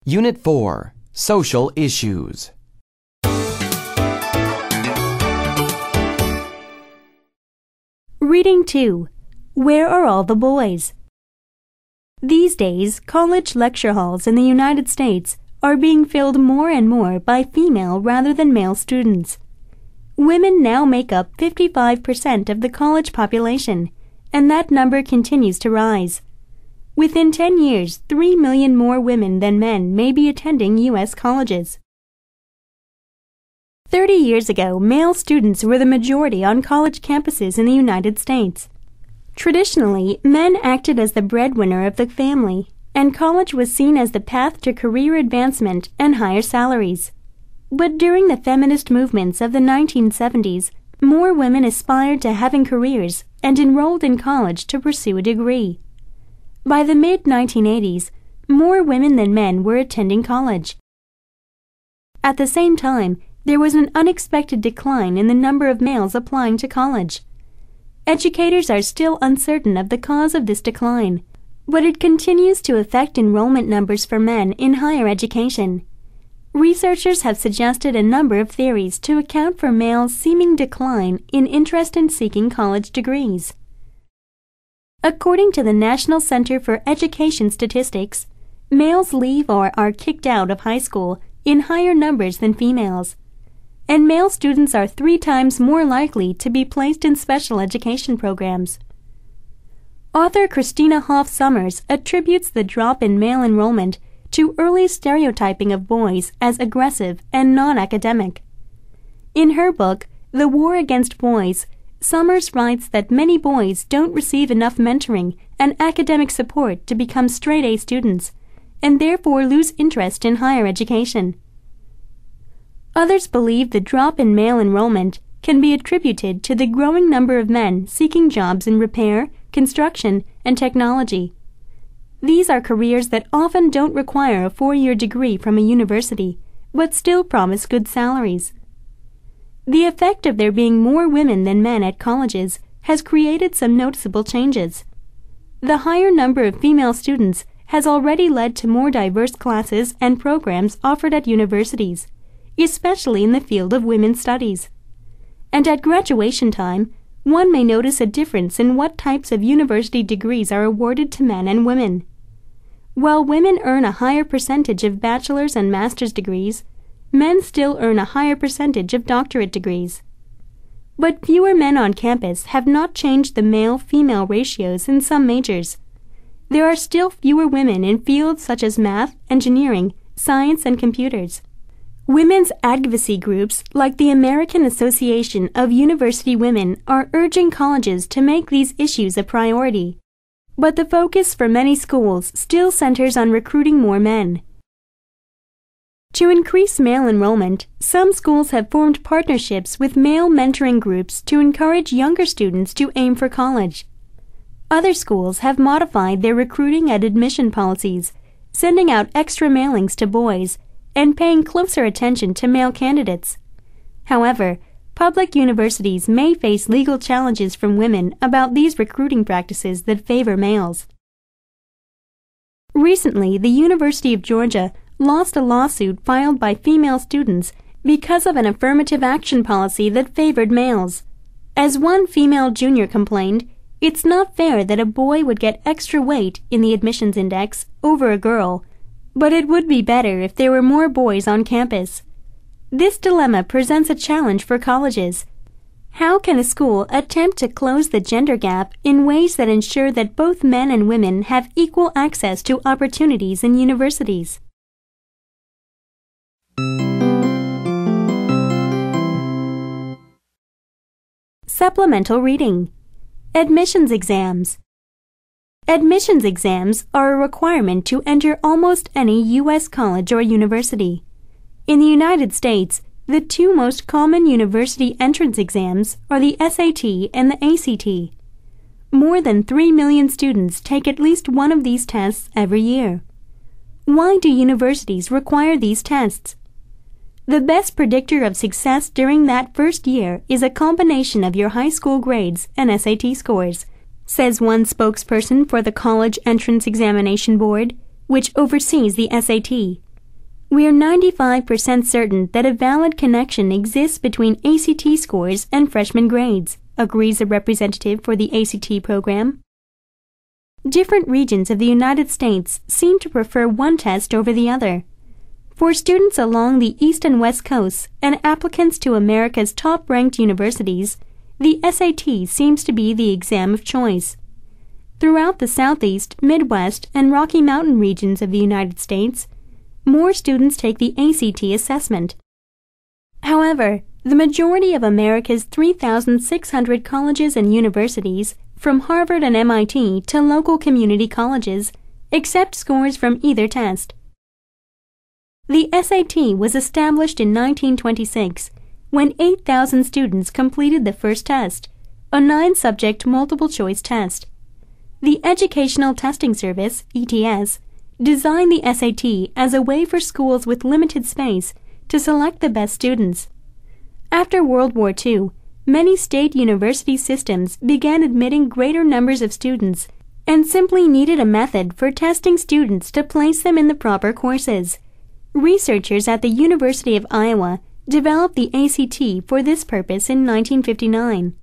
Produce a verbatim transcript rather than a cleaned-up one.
Unit four, Social Issues. Reading two. Where are all the boys? These days, college lecture halls in the United States are being filled more and more by female rather than male students. Women now make up fifty-five percent of the college population, and that number continues to rise. Within ten years, three million more women than men may be attending U S colleges. Thirty years ago, male students were the majority on college campuses in the United States. Traditionally, men acted as the breadwinner of the family, and college was seen as the path to career advancement and higher salaries. But during the feminist movements of the nineteen seventies, more women aspired to having careers and enrolled in college to pursue a degree. By the mid nineteen eighties, more women than men were attending college. At the same time, there was an unexpected decline in the number of males applying to college. Educators are still uncertain of the cause of this decline, but it continues to affect enrollment numbers for men in higher education. Researchers have suggested a number of theories to account for males' seeming decline in interest in seeking college degrees. According to the National Center for Education Statistics, males leave or are kicked out of high school in higher numbers than females, and male students are three times more likely to be placed in special education programs. Author Christina Hoff Sommers attributes the drop in male enrollment to early stereotyping of boys as aggressive and non-academic. In her book, The War Against Boys, Sommers writes that many boys don't receive enough mentoring and academic support to become straight-A students, and therefore lose interest in higher education. Others believe the drop in male enrollment can be attributed to the growing number of men seeking jobs in repair, construction, and technology. These are careers that often don't require a four-year degree from a university, but still promise good salaries. The effect of there being more women than men at colleges has created some noticeable changes. The higher number of female students has already led to more diverse classes and programs offered at universities, especially in the field of women's studies. And at graduation time, one may notice a difference in what types of university degrees are awarded to men and women. While women earn a higher percentage of bachelor's and master's degrees, men still earn a higher percentage of doctorate degrees. But fewer men on campus have not changed the male-female ratios in some majors. There are still fewer women in fields such as math, engineering, science, and computers. Women's advocacy groups like the American Association of University Women are urging colleges to make these issues a priority. But the focus for many schools still centers on recruiting more men. To increase male enrollment, some schools have formed partnerships with male mentoring groups to encourage younger students to aim for college. Other schools have modified their recruiting and admission policies, sending out extra mailings to boys and paying closer attention to male candidates. However, public universities may face legal challenges from women about these recruiting practices that favor males. Recently, the University of Georgia lost a lawsuit filed by female students because of an affirmative action policy that favored males. As one female junior complained, it's not fair that a boy would get extra weight in the admissions index over a girl, but it would be better if there were more boys on campus. This dilemma presents a challenge for colleges. How can a school attempt to close the gender gap in ways that ensure that both men and women have equal access to opportunities in universities? Supplemental reading. Admissions exams. Admissions exams are a requirement to enter almost any U S college or university. In the United States, the two most common university entrance exams are the S A T and the A C T. More than three million students take at least one of these tests every year. Why do universities require these tests? The best predictor of success during that first year is a combination of your high school grades and S A T scores, says one spokesperson for the College Entrance Examination Board, which oversees the S A T. We are ninety-five percent certain that a valid connection exists between A C T scores and freshman grades, agrees a representative for the A C T program. Different regions of the United States seem to prefer one test over the other. For students along the East and West Coasts and applicants to America's top-ranked universities, the S A T seems to be the exam of choice. Throughout the Southeast, Midwest, and Rocky Mountain regions of the United States, more students take the A C T assessment. However, the majority of America's three thousand six hundred colleges and universities, from Harvard and M I T to local community colleges, accept scores from either test. The S A T was established in nineteen twenty-six, when eight thousand students completed the first test, a nine-subject multiple-choice test. The Educational Testing Service, E T S, designed the S A T as a way for schools with limited space to select the best students. After World War Two, many state university systems began admitting greater numbers of students and simply needed a method for testing students to place them in the proper courses. Researchers at the University of Iowa developed the A C T for this purpose in nineteen fifty-nine.